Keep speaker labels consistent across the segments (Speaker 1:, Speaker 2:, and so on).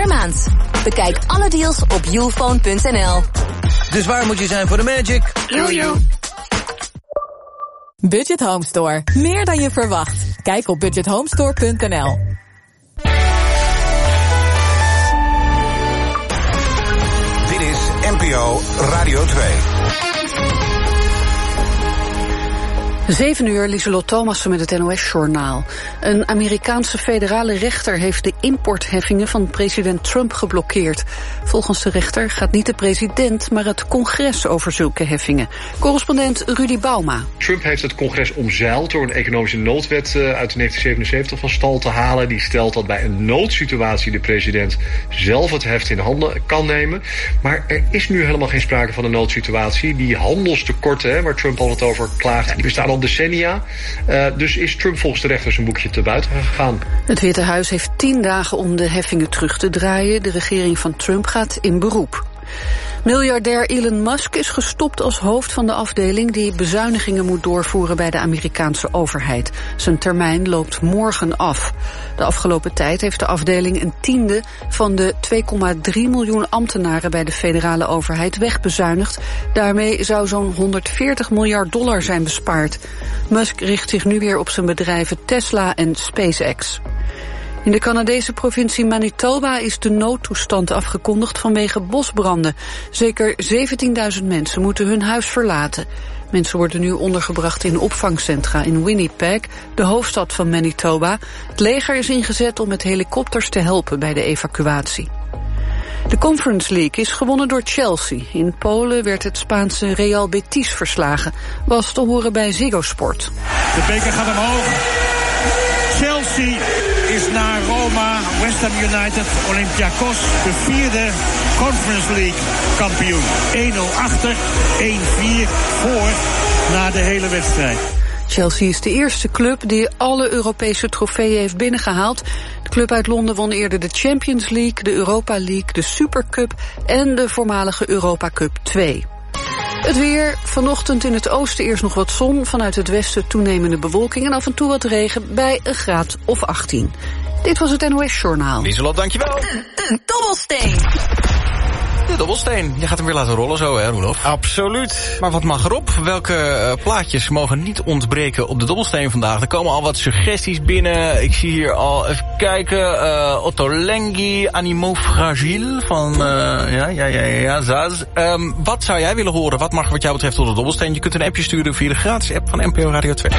Speaker 1: maand. Bekijk alle deals op youfone.nl.
Speaker 2: Dus waar moet je zijn voor de magic?
Speaker 1: Jojo.
Speaker 3: Budget Home Store. Meer dan je verwacht. Kijk op budgethomestore.nl.
Speaker 4: Dit is NPO Radio 2.
Speaker 5: 7 uur, Lieselot Thomassen met het NOS-journaal. Een Amerikaanse federale rechter heeft de importheffingen van president Trump geblokkeerd. Volgens de rechter gaat niet de president, maar het congres over zulke heffingen. Correspondent Rudy Bauma.
Speaker 6: Trump heeft het congres omzeild door een economische noodwet uit 1977 van stal te halen. Die stelt dat bij een noodsituatie de president zelf het heft in handen kan nemen. Maar er is nu helemaal geen sprake van een noodsituatie. Die handelstekorten, waar Trump al wat over klaagt, die bestaan al decennia. Dus is Trump volgens de rechter zijn boekje te buiten gegaan.
Speaker 5: Het Witte Huis heeft 10 dagen om de heffingen terug te draaien. De regering van Trump gaat in beroep. Miljardair Elon Musk is gestopt als hoofd van de afdeling die bezuinigingen moet doorvoeren bij de Amerikaanse overheid. Zijn termijn loopt morgen af. De afgelopen tijd heeft de afdeling een tiende van de 2,3 miljoen ambtenaren bij de federale overheid wegbezuinigd. Daarmee zou zo'n $140 miljard zijn bespaard. Musk richt zich nu weer op zijn bedrijven Tesla en SpaceX. In de Canadese provincie Manitoba is de noodtoestand afgekondigd vanwege bosbranden. Zeker 17.000 mensen moeten hun huis verlaten. Mensen worden nu ondergebracht in opvangcentra in Winnipeg, de hoofdstad van Manitoba. Het leger is ingezet om met helikopters te helpen bij de evacuatie. De Conference League is gewonnen door Chelsea. In Polen werd het Spaanse Real Betis verslagen. Was te horen bij Ziggo Sport.
Speaker 7: De beker gaat omhoog. Chelsea is naar Roma, West Ham United, Olympiakos, de 4e Conference League kampioen. 1-0 achter, 1-4 voor na de hele wedstrijd.
Speaker 5: Chelsea is de eerste club die alle Europese trofeeën heeft binnengehaald. De club uit Londen won eerder de Champions League, de Europa League, de Supercup en de voormalige Europa Cup 2. Het weer, vanochtend in het oosten eerst nog wat zon, vanuit het westen toenemende bewolking en af en toe wat regen bij een graad of 18. Dit was het NOS-journaal.
Speaker 2: Lieselot, dankjewel.
Speaker 1: Een dobbelsteen.
Speaker 2: De dobbelsteen. Je gaat hem weer laten rollen zo, hè, Roelof?
Speaker 8: Absoluut.
Speaker 2: Maar wat mag erop? Welke plaatjes mogen niet ontbreken op de dobbelsteen vandaag? Er komen al wat suggesties binnen. Ik zie hier al, even kijken, Ottolenghi, Animaux Fragiles van, Zaz. Wat zou jij willen horen? Wat mag wat jou betreft op de dobbelsteen? Je kunt een appje sturen via de gratis app van NPO Radio 2.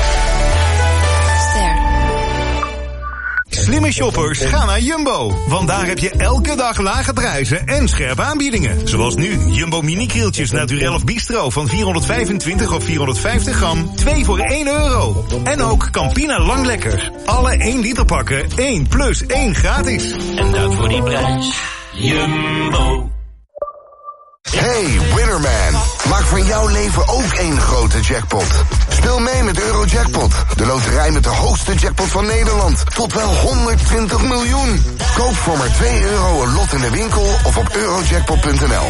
Speaker 9: Slimme shoppers, ga naar Jumbo. Want daar heb je elke dag lage prijzen en scherpe aanbiedingen. Zoals nu, Jumbo mini-krieltjes Naturel of Bistro van 425 of 450 gram. 2 voor €1. En ook Campina Lang Lekker. Alle 1 liter pakken, 1 plus 1 gratis.
Speaker 10: En dat voor die prijs. Jumbo.
Speaker 4: Hey, Winnerman. Maak van jouw leven ook één grote jackpot. Speel mee met Eurojackpot, de loterij met de hoogste jackpot van Nederland. Tot wel 120 miljoen. Koop voor maar €2 een lot in de winkel of op eurojackpot.nl.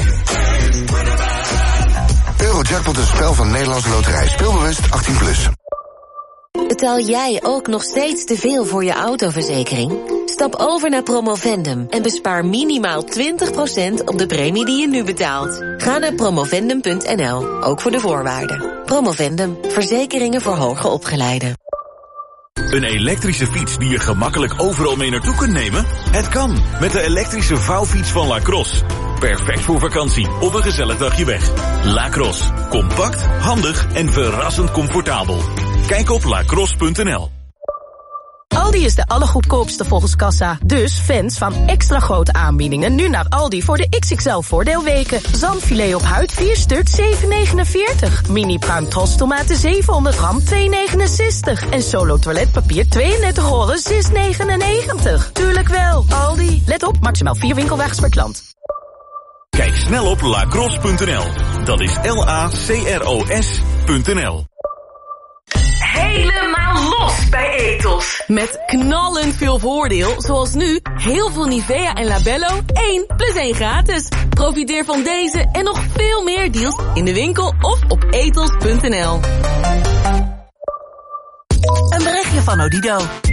Speaker 4: Eurojackpot is een spel van Nederlandse Loterij. Speelbewust 18+.
Speaker 1: Betaal jij ook nog steeds te veel voor je autoverzekering? Stap over naar Promovendum en bespaar minimaal 20% op de premie die je nu betaalt. Ga naar promovendum.nl, ook voor de voorwaarden. Promovendum, verzekeringen voor hoger opgeleiden.
Speaker 11: Een elektrische fiets die je gemakkelijk overal mee naartoe kunt nemen? Het kan, met de elektrische vouwfiets van Lacrosse. Perfect voor vakantie of een gezellig dagje weg. Lacrosse, compact, handig en verrassend comfortabel. Kijk op lacrosse.nl.
Speaker 12: Aldi is de allergoedkoopste volgens kassa. Dus fans van extra grote aanbiedingen nu naar Aldi voor de XXL voordeelweken. Zalmfilet op huid 4 stuk 7,49. Mini pruim tomaten 700 gram 2,69. En Solo toiletpapier 32 rollen 6,99. Tuurlijk wel, Aldi. Let op, maximaal 4 winkelwagens per klant.
Speaker 11: Kijk snel op lacrosse.nl. Dat is LACROS.nl.
Speaker 12: Helemaal los bij Ethos. Met knallend veel voordeel, zoals nu heel veel Nivea en Labello 1 plus 1 gratis. Profiteer van deze en nog veel meer deals in de winkel of op ethos.nl.
Speaker 13: Een berichtje van Odido. Puber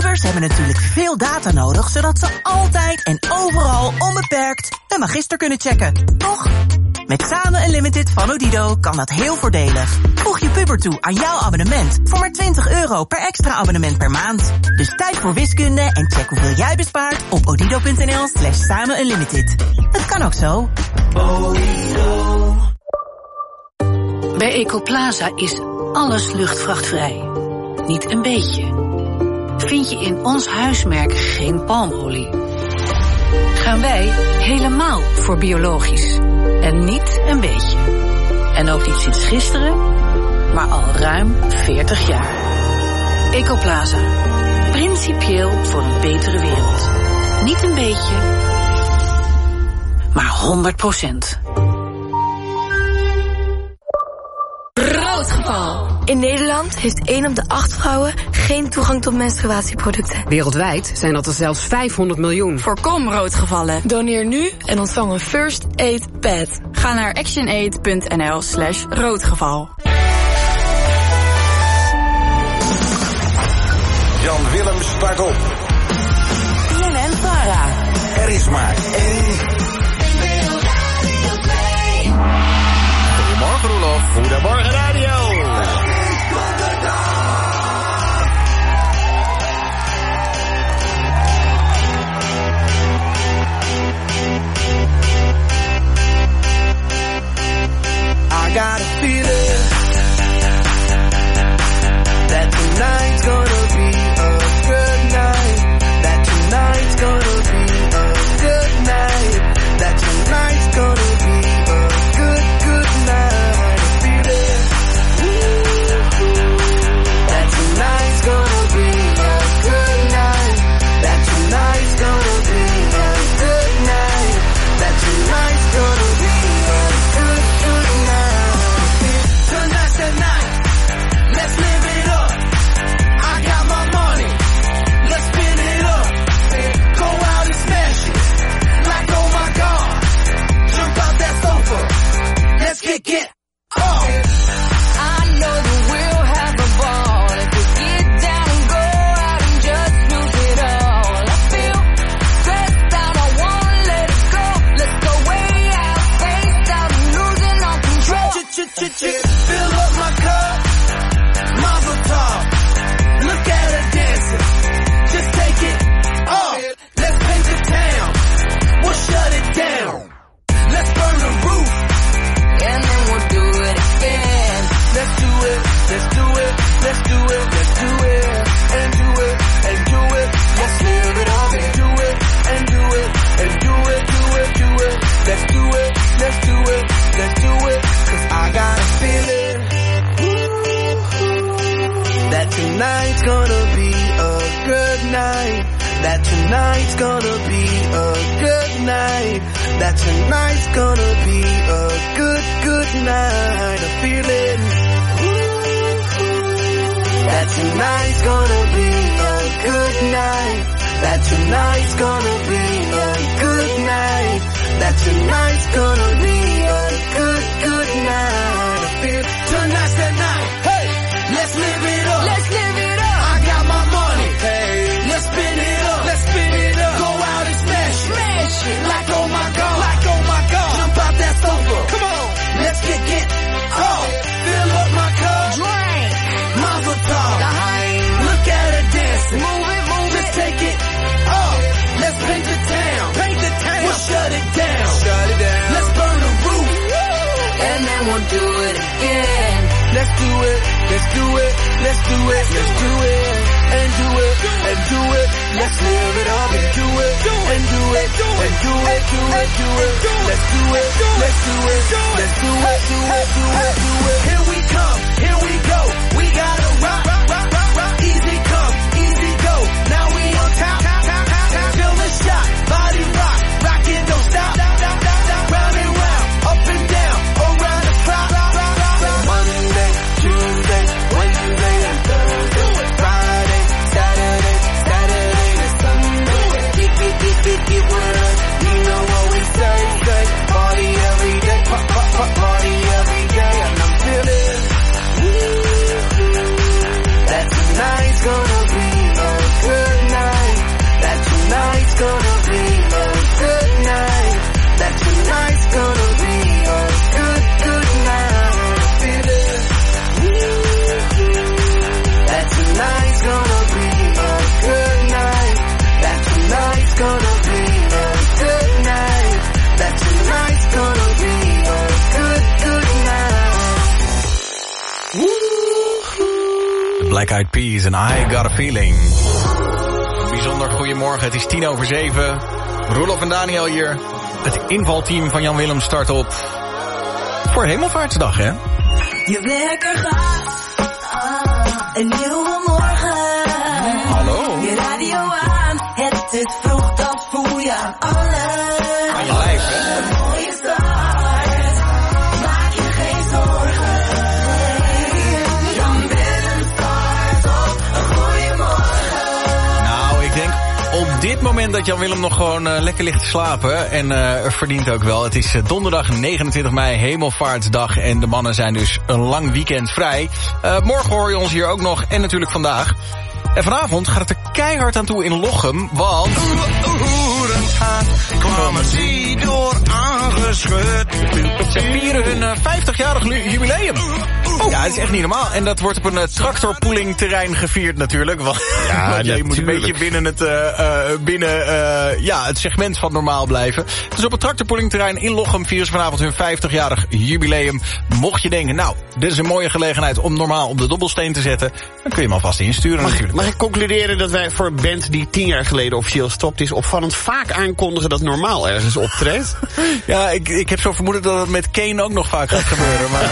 Speaker 8: Pubers hebben natuurlijk veel data nodig, zodat ze altijd en overal onbeperkt een magister kunnen checken. Toch? Met Samen Unlimited van Odido kan dat heel voordelig. Voeg je puber toe aan jouw abonnement voor maar €20 per extra abonnement per maand. Dus tijd voor wiskunde en check hoeveel jij bespaart op odido.nl/samenunlimited. Het kan ook zo. Odido.
Speaker 5: Bij Ecoplaza is alles luchtvrachtvrij. Niet een beetje. Vind je in ons huismerk geen palmolie? Gaan wij helemaal voor biologisch. En niet een beetje. En ook niet sinds gisteren, maar al ruim 40 jaar. Ecoplaza. Principieel voor een betere wereld. Niet een beetje, maar 100%.
Speaker 13: Roodgeval. In Nederland heeft 1 op de 8 vrouwen geen toegang tot menstruatieproducten.
Speaker 14: Wereldwijd zijn dat er zelfs 500 miljoen.
Speaker 13: Voorkom roodgevallen. Doneer nu en ontvang een First Aid Pad. Ga naar actionaid.nl/roodgeval.
Speaker 15: Jan Willem start op.
Speaker 8: BNN-Vara.
Speaker 15: Er is maar één.
Speaker 2: Goedemorgen, Roelof.
Speaker 15: Goedemorgen, radio.
Speaker 16: I got a feeling that tonight's gonna be a good night. That tonight's gonna be a good night. That tonight's gonna be a good night. I feel it. That tonight's gonna be a good night. That tonight's gonna be a good night. That tonight's gonna be a good night. Tonight's the night. Let's live it up. I got my money. Let's spin it up. Go out and smash it. Like, oh my God. Jump out that sofa. Let's get up. I know that we'll have a ball if we get down and go out and just lose it all. I feel stressed out, I wanna let it go. Let's go way out, face out, and losing all control. Fill up my cup, Mazel Tov. Look at her dancing, just take it off. Let's paint the town, we'll shut it down. Let's burn the roof, and then we'll do it again. Let's do it, let's do it, let's do it, let's do it, and do it, and do it. Let's live it up and do it, and do it, and do it, do it, do it. Let's do it, let's do it, let's do it. 'Cause I got a feeling that tonight's gonna be a good night. That tonight's gonna be a good night. That tonight's gonna be a good night. I feel it. That tonight's gonna be a good night. That tonight's gonna be a good night. That tonight's gonna be a good night. I feel tonight's the night. Hey, let's live it up. Let's live it up. I got my money. Hey, let's spin it up. Let's spin it up. Go out and smash it. Smash it. Like oh my God. Like oh my God. Jump out that sofa. Come on. Let's get up. Fill up my cup. Drink. Mazel Tov. Look at her dancing. Move it, move it. Just take it up. Let's paint the town. Paint the town. We'll shut it down. Shut it down. Let's burn the roof. And then we'll do it again. Let's do it, let's do it, let's do it, let's do it, and do it, and do it. Let's live it up and do it, and do it, and do it, do it, do it. Let's do it, let's do it, let's do it, do it, do it, do it. Here we come, here we go. We gotta rock, rock, rock, rock, rock. Easy come, easy go. Now we on top, feel the shot, body rock, rock it, don't stop, round and round, up and down, around the clock. Monday, Tuesday, Wednesday, and Thursday, Friday, Saturday, and Sunday. Keep with us, you know what we say. Party every day, party every day, and I'm feeling
Speaker 2: Black Eyed Peas en I Got a Feeling. Bijzonder goedemorgen, het is 7:10. Roelof en Daniel hier. Het invalteam van Jan Willem start op voor Hemelvaartsdag, hè?
Speaker 16: Je wekker gaat, een nieuwe morgen.
Speaker 2: Hallo.
Speaker 16: Je radio aan, het is vroeg, dat voel je aan alles.
Speaker 2: Aan je lijf, hè?
Speaker 16: Een mooie start, maak je geen zorgen. Jan Willem start op, een goeie morgen.
Speaker 2: Nou, ik denk op dit moment dat Jan Willem nog gewoon lekker ligt te slapen. En verdient ook wel. Het is donderdag 29 mei, Hemelvaartsdag. En de mannen zijn dus een lang weekend vrij. Morgen hoor je ons hier ook nog. En natuurlijk vandaag. En vanavond gaat het er keihard aan toe in Lochem. Want
Speaker 15: kwamen ze door aangeschud.
Speaker 2: Ze vieren hun 50-jarig jubileum. Ja, het is echt niet normaal. En dat wordt op een tractorpoolingterrein gevierd natuurlijk. Want je moet een beetje binnen het segment van normaal blijven. Dus op het tractorpoolingterrein in Lochem vieren ze vanavond hun 50-jarig jubileum. Mocht je denken, nou, dit is een mooie gelegenheid om normaal op de dobbelsteen te zetten, dan kun je hem alvast insturen natuurlijk.
Speaker 17: Mag ik concluderen dat wij voor een band die 10 jaar geleden officieel stopt is, opvallend vaak aankondigen dat normaal ergens optreedt?
Speaker 2: Ja, ik heb zo vermoeden dat het met Kane ook nog vaak gaat gebeuren. Maar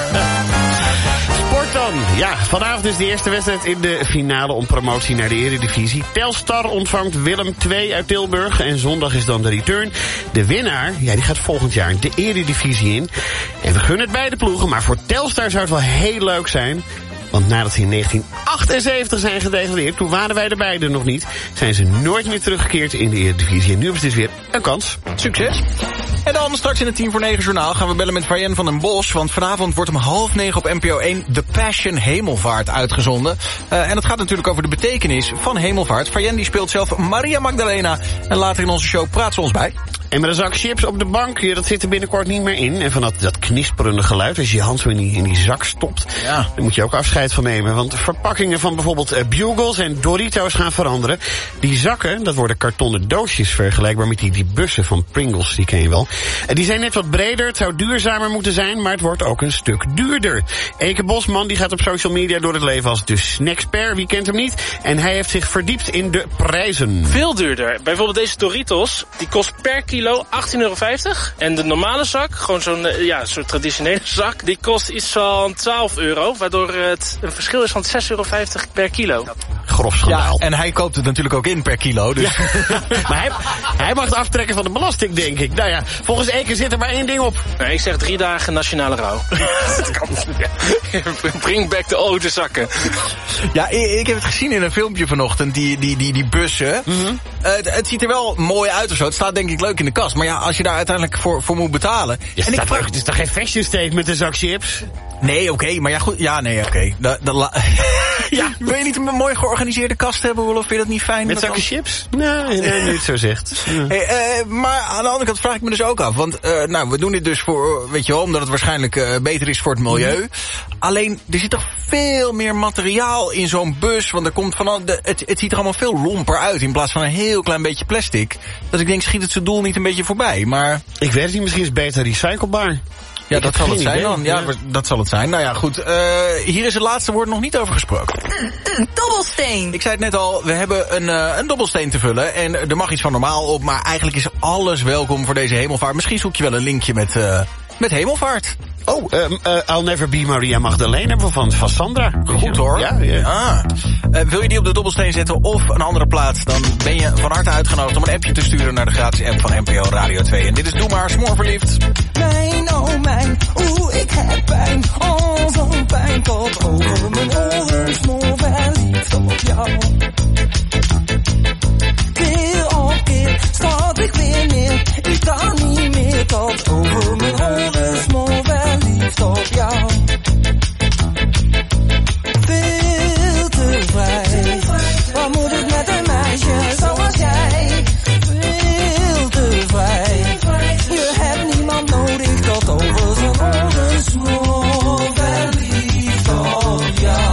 Speaker 17: Sport dan. Ja, vanavond is de eerste wedstrijd in de finale om promotie naar de Eredivisie. Telstar ontvangt Willem II uit Tilburg en zondag is dan de return. De winnaar, die gaat volgend jaar de Eredivisie in. En we gunnen het beide ploegen, maar voor Telstar zou het wel heel leuk zijn. Want nadat ze in 1978 zijn gedegradeerd, toen waren wij er beide nog niet, zijn ze nooit meer teruggekeerd in de Eredivisie. En nu hebben ze dus weer een kans.
Speaker 2: Succes! En dan straks in het 10:50 journaal gaan we bellen met Fayen van den Bosch. Want vanavond wordt om 8:30 op NPO 1 The Passion Hemelvaart uitgezonden. En dat gaat natuurlijk over de betekenis van hemelvaart. Fayen die speelt zelf Maria Magdalena. En later in onze show praat ze ons bij.
Speaker 17: En met een zak chips op de bank, dat zit er binnenkort niet meer in. En van dat knisperende geluid, als je je hand zo in die zak stopt, daar moet je ook afscheid van nemen. Want verpakkingen van bijvoorbeeld Bugles en Doritos gaan veranderen. Die zakken, dat worden kartonnen doosjes vergelijkbaar met die bussen van Pringles, die ken je wel. Die zijn net wat breder, het zou duurzamer moeten zijn, maar het wordt ook een stuk duurder. Eke Bosman die gaat op social media door het leven als de snackspert, wie kent hem niet? En hij heeft zich verdiept in de prijzen.
Speaker 18: Veel duurder. Bijvoorbeeld deze Doritos, die kost per kilo €18,50. En de normale zak, gewoon zo'n soort traditionele zak, die kost iets van €12. Waardoor het een verschil is van €6,50 per kilo.
Speaker 17: Grof schandaal.
Speaker 2: Ja, en hij koopt het natuurlijk ook in per kilo. Dus.
Speaker 17: Ja. Maar hij mag het aftrekken van de belasting, denk ik. Nou ja, volgens Eke zit er maar één ding op.
Speaker 18: Nou, ik zeg 3 dagen nationale rouw. Dat kan niet. Bring back de oude zakken.
Speaker 2: Ja, ik heb het gezien in een filmpje vanochtend, die bussen. Mm-hmm. Het ziet er wel mooi uit of zo. Het staat denk ik leuk in de kast. Maar ja, als je daar uiteindelijk voor moet betalen.
Speaker 17: Ja, en het is toch geen fashion statement met een zak chips?
Speaker 2: Nee, oké, maar ja goed. Ja, nee, oké. Ja, wil je niet een mooi georganiseerde kast hebben, Roelof? Vind je dat niet fijn?
Speaker 17: Met zakken chips? Nee, nu het zo zegt. Ja.
Speaker 2: Hey, maar aan de andere kant vraag ik me dus ook af. Want we doen dit dus voor, weet je wel, omdat het waarschijnlijk beter is voor het milieu. Mm. Alleen, er zit toch veel meer materiaal in zo'n bus. Want er komt het ziet er allemaal veel lomper uit in plaats van een heel klein beetje plastic. Dus ik denk, schiet het zijn doel niet een beetje voorbij. Maar
Speaker 17: ik weet het niet, misschien is het beter recyclebaar.
Speaker 2: Ja, dat zal het zijn dan. Ja, dat zal het zijn. Nou ja, goed. Hier is het laatste woord nog niet over gesproken.
Speaker 19: Een dobbelsteen.
Speaker 2: Ik zei het net al, we hebben een dobbelsteen te vullen. En er mag iets van normaal op, maar eigenlijk is alles welkom voor deze hemelvaart. Misschien zoek je wel een linkje met hemelvaart.
Speaker 17: Oh, I'll Never Be Maria Magdalena van Sandra.
Speaker 2: Goed hoor.
Speaker 17: Ja.
Speaker 2: Wil je die op de dobbelsteen zetten of een andere plaats, dan ben je van harte uitgenodigd om een appje te sturen naar de gratis app van NPO Radio 2. En dit is Doe Maar, Smoorverliefd.
Speaker 16: Mijn, oh mijn, ik heb pijn. Oh, zo'n pijn tot over mijn oren. Smoorverliefd op jou. Keer op keer stort ik weer neer. Ik kan niet meer tot over mijn oren. Smoorverliefd op jou. Veel te vrij. Wat moet ik met een meisje zoals jij? Veel te vrij. Je hebt niemand nodig tot over zijn oren. Smoorverliefd op jou.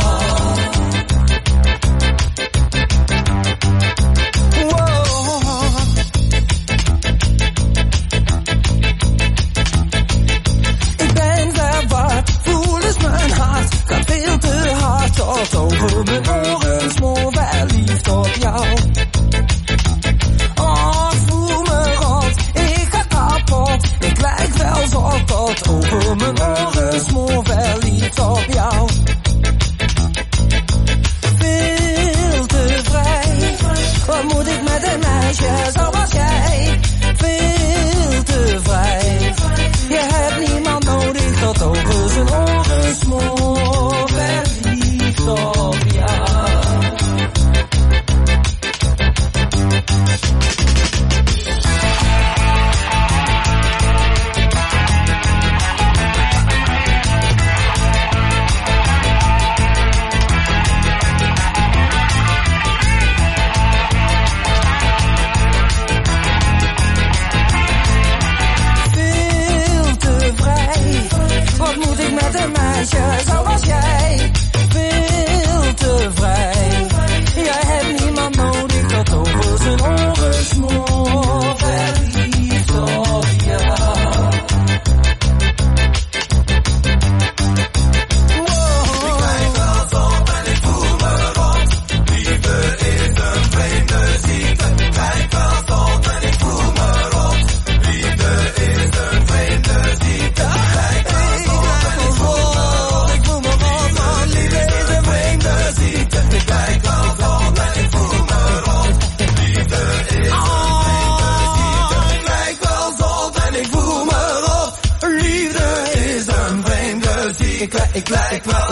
Speaker 16: Ik lijk wel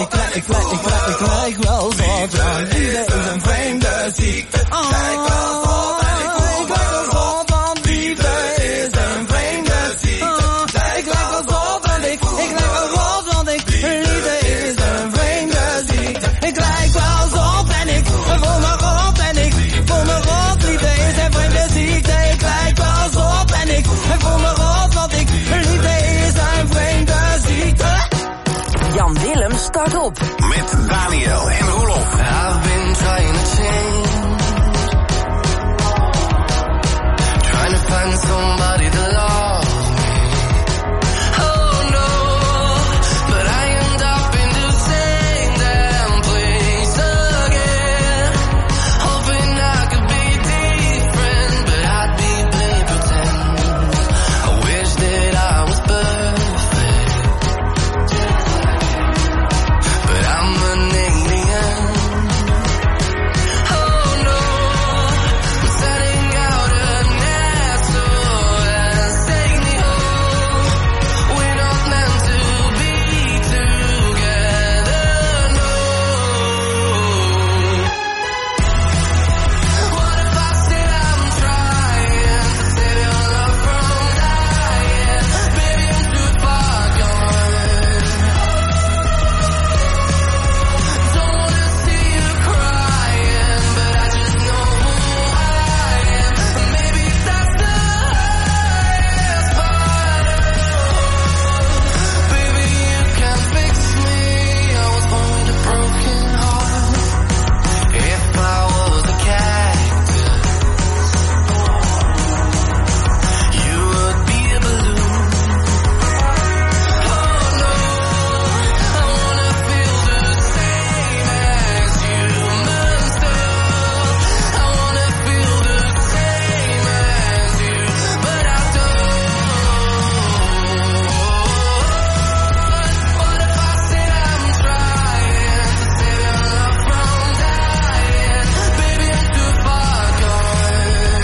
Speaker 16: zot, want liefde is een vreemde ziekte. Ik lijk wel zot en ik voel me rot, want liefde is een vreemde ziekte. Ik lijk wel zot en ik lijk wel rot, want liefde is een vreemde ziekte. Ik lijk wel zot en ik voel me rot en ik voel me rot, liefde is een vreemde ziekte. Ik lijk wel zot en ik voel me rot, want liefde is een vreemde ziekte.
Speaker 12: Jan Willem start op.
Speaker 4: Met Daniel en Roelof.
Speaker 16: I've been trying to change, trying to find somebody to love me. Oh no, but I end up in the same damn place again. Hoping I could be different, but I'd be playing pretend. I wish that I was perfect, but I'm an alien. Oh no, I'm setting out a net so as take me home. We're not meant to be together, no. What if I said I'm trying to save your love from dying? Baby, I'm too far gone. Don't wanna see you crying, but I just know who I am. Maybe that's the hardest part. Baby, you can fix me. I was born with a broken heart. If I was a cactus, you would be a balloon. Oh no, I wanna feel the same as human stuff. I wanna feel the same as you, but I don't. What if I said I'm trying to save your love from dying? Baby, I'm too far gone.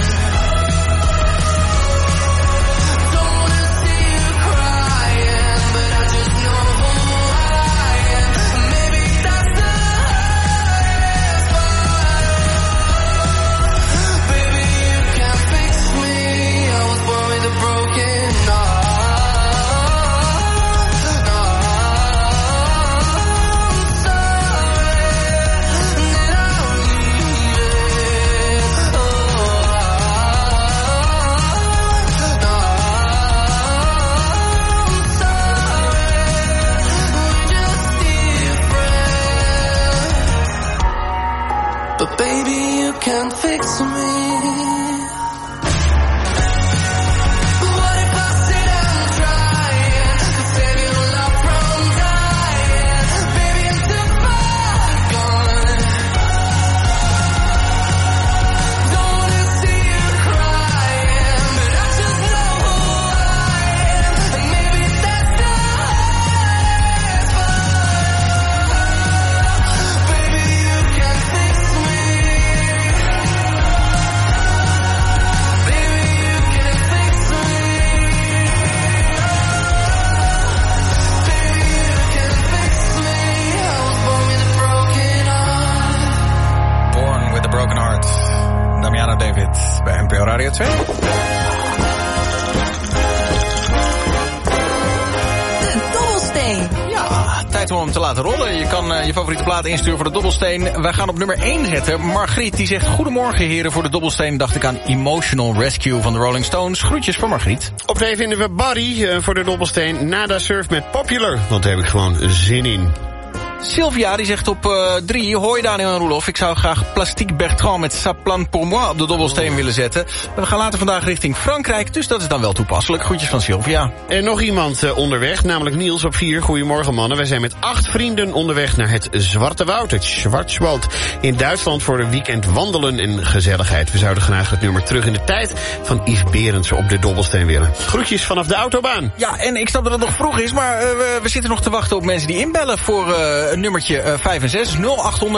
Speaker 16: Don't wanna see you crying, but I just know who I am. Maybe that's the hardest part. Baby, you can fix me. I was born with a broken heart. I'm sorry that I'm leaving. I'm sorry, we're just different. But baby, you can't fix me. What if I said I'm trying to save your love from dying? Baby, I'm too far gone. Don't wanna see you crying, but I just know who I am. And maybe that's the hardest part. Baby, you can fix me. Baby, you can fix me. Baby, you can fix me. I was born with a broken heart.
Speaker 2: Born with a Broken Heart. Damiano David bij NPO Radio 2.
Speaker 19: De dobbelsteen.
Speaker 2: Ja, tijd om hem te laten rollen. Je kan je favoriete plaat insturen voor de dobbelsteen. Wij gaan op nummer 1 zetten. Margriet die zegt: goedemorgen heren, voor de dobbelsteen dacht ik aan Emotional Rescue van de Rolling Stones. Groetjes van Margriet.
Speaker 17: Op 2 vinden we Barry voor de dobbelsteen. Nada Surf met Popular, want daar heb ik gewoon zin in.
Speaker 2: Sylvia die zegt op 3... Hoi Daniel en Roelof, ik zou graag Plastique Bertrand met Sa Plan Pour Moi op de dobbelsteen willen zetten. We gaan later vandaag richting Frankrijk, dus dat is dan wel toepasselijk. Groetjes van Sylvia.
Speaker 17: En nog iemand onderweg, namelijk Niels op 4. Goedemorgen mannen, wij zijn met 8 vrienden onderweg naar het Zwarte Woud, het Schwarzwald in Duitsland voor een weekend wandelen en gezelligheid. We zouden graag het nummer Terug in de Tijd van Yves Berendsen op de dobbelsteen willen. Groetjes vanaf de autobaan.
Speaker 2: Ja, en ik snap dat het nog vroeg is, maar we zitten nog te wachten op mensen die inbellen voor een nummertje 5 en 6. 0800-1122,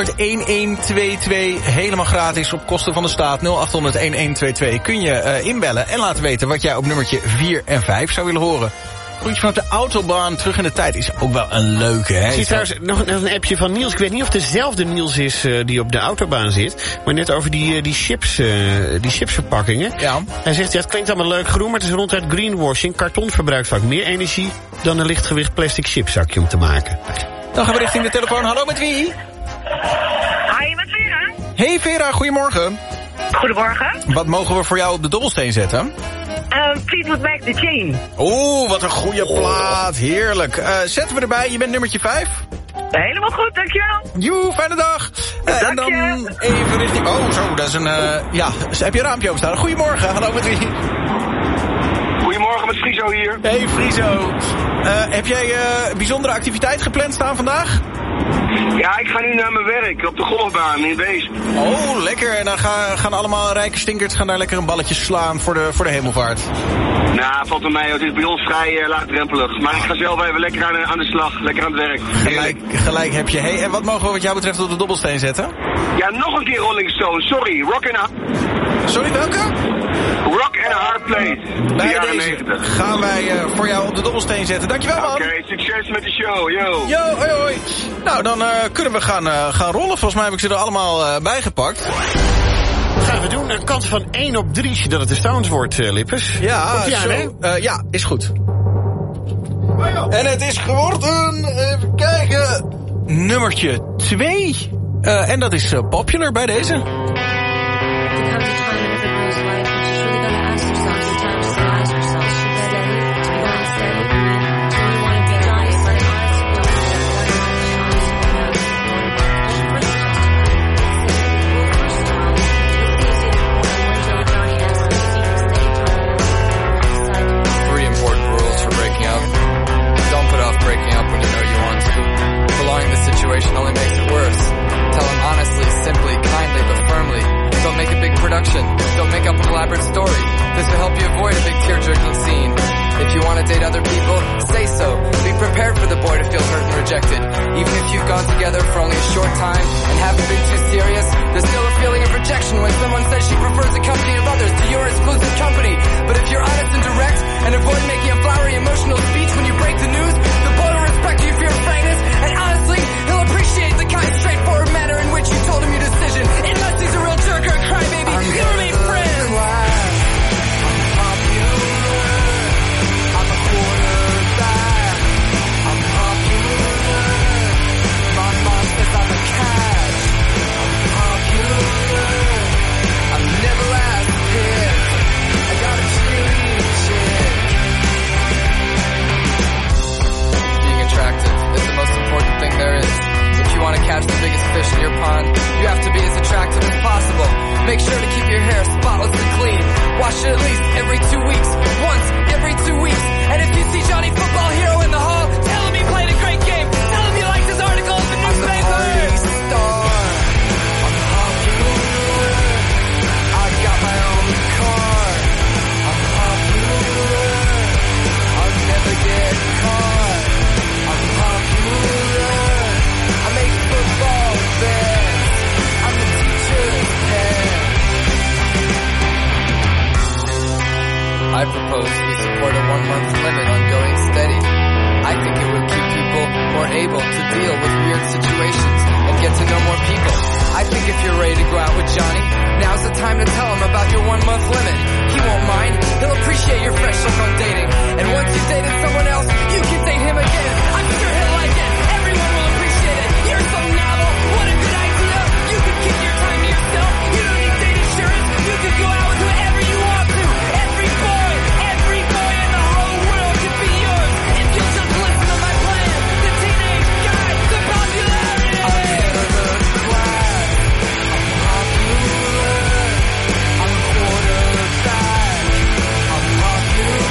Speaker 2: helemaal gratis op kosten van de staat. 0800-1122 kun je inbellen en laten weten wat jij op nummertje 4 en 5 zou willen horen. Groetje vanaf de autobaan terug in de tijd is ook wel een leuke, hè?
Speaker 17: Ik zie trouwens nog een appje van Niels. Ik weet niet of het dezelfde Niels is die op de autobaan zit. Maar net over die chipsverpakkingen.
Speaker 2: Ja.
Speaker 17: Hij zegt, ja, het klinkt allemaal leuk groen, maar het is ronduit greenwashing. Karton verbruikt vaak meer energie dan een lichtgewicht plastic chipzakje om te maken.
Speaker 2: Dan gaan we richting de telefoon. Hallo, met wie?
Speaker 20: Hi, met Vera.
Speaker 2: Hey Vera, goedemorgen.
Speaker 20: Goedemorgen.
Speaker 2: Wat mogen we voor jou op de dobbelsteen zetten?
Speaker 20: Fleetwood Mac, The Chain.
Speaker 2: Oeh, wat een goede plaat. Heerlijk. Zetten we erbij, je bent nummertje 5.
Speaker 20: Helemaal goed, dankjewel.
Speaker 2: Joe, fijne dag. En dan even richting... Oh, zo, dat is een... ja, heb je een raampje openstaan? Goedemorgen, hallo, met wie?
Speaker 21: Goedemorgen, met Friso hier.
Speaker 2: Hey Friso. Heb jij bijzondere activiteit gepland staan vandaag?
Speaker 21: Ja, ik ga nu naar mijn werk op de golfbaan in Weesp.
Speaker 2: Oh, lekker. En dan gaan allemaal rijke stinkers daar lekker een balletje slaan voor de hemelvaart.
Speaker 21: Nou, valt bij mij. Het is bij ons vrij laagdrempelig. Maar ik ga zelf even lekker aan de slag. Lekker aan het werk.
Speaker 2: Gelijk heb je. Hey, en wat mogen we wat jou betreft op de dobbelsteen zetten?
Speaker 21: Ja, nog een keer Rolling Stone. Sorry, Rock and
Speaker 2: Sorry, welke?
Speaker 21: Rock and a Hard Place.
Speaker 2: Bij deze 90. Gaan wij voor jou op de dobbelsteen zetten. Dankjewel, man.
Speaker 21: Oké, succes met de show. Yo.
Speaker 2: Yo, hoi, hoi. Nou, dan kunnen we gaan rollen. Volgens mij heb ik ze er allemaal bijgepakt.
Speaker 17: Wat gaan we doen? Een kans van 1 op 3 dat het de Stones wordt, Lippes.
Speaker 2: Ja, ja, is goed. En het is geworden, even kijken, nummertje 2. En dat is Popular bij deze.
Speaker 22: Only makes it worse. Tell them honestly, simply, kindly, but firmly. Don't make a big production. Don't make up an elaborate story. This will help you avoid a big tear-jerking scene. If you want to date other people, say so. Be prepared for the boy to feel hurt and rejected. Even if you've gone together for only a short time and haven't been too serious, there's still a feeling of rejection when someone says she prefers the company of others to your exclusive company. But if you're honest and direct and avoid making a flowery emotional speech when you break the news, the boy will respect you for your frankness, and honestly, he'll appreciate the kind, straightforward manner in which you told him your decision. Unless he's a real jerk or a crybaby, you'll remain friends. There is. If you want to catch the biggest fish in your pond, you have to be as attractive as possible. Make sure to keep your hair spotless and clean. Wash it at least every 2 weeks. Once every 2 weeks. And if you see Johnny Football Hero in the hall, tell him he played a great game. Tell him you liked his article in the newspaper. I'm popular. I got my own car. I'm popular. I'll never get caught. I'm popular. I make football bets. I'm the teacher's pet. I propose we support a 1-month limit on going steady. I think it would keep people more able to deal with weird situations and get to know more people. I think if you're ready to go out with Johnny, now's the time to tell him about your 1-month limit. He won't mind. He'll appreciate your fresh look on dating. And once you've dated someone else, you can date him again. I'm sure he'll like it. Everyone will appreciate it. You're so novel. What a good idea. You can keep your time to yourself. You don't need date insurance. You can go out with whoever you want to. Every boy in the whole world can be yours. If you'll just listen to my plan. The teenage guide to popularity. I'm middle class. I'm popular. I'm a quarterback. I'm popular.